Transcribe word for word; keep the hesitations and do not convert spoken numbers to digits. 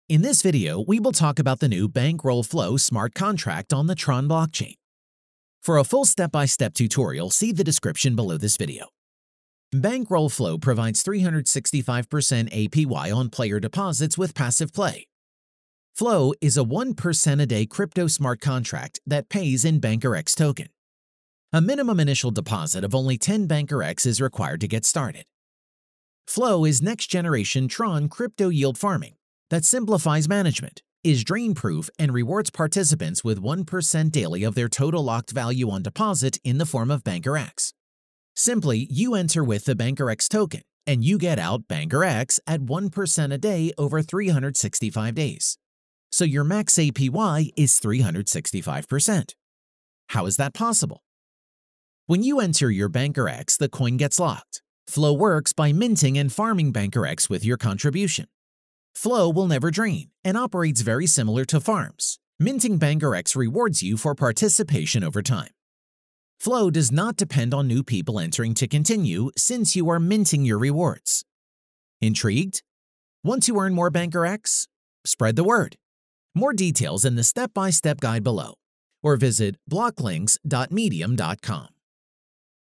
In this video, we will talk about the new Bankroll Flow smart contract on the Tron blockchain. For a full step-by-step tutorial, see the description below this video. Bankroll Flow provides three hundred sixty-five percent A P Y on player deposits with passive play. Flow is a one percent a day crypto smart contract that pays in BankerX token. A minimum initial deposit of only ten BankerX is required to get started. Flow is next-generation Tron crypto yield farming that simplifies management, is drain-proof, and rewards participants with one percent daily of their total locked value on deposit in the form of BankerX. Simply, you enter with the BankerX token, and you get out BankerX at one percent a day over three hundred sixty-five days. So your max A P Y is three hundred sixty-five percent. How is that possible? When you enter your BankerX, the coin gets locked. Flow works by minting and farming BankerX with your contribution. Flow will never drain and operates very similar to farms. Minting BankerX rewards you for participation over time. Flow does not depend on new people entering to continue since you are minting your rewards. Intrigued? Want to earn more BankerX? Spread the word. More details in the step-by-step guide below, or visit blocklinks dot medium dot com.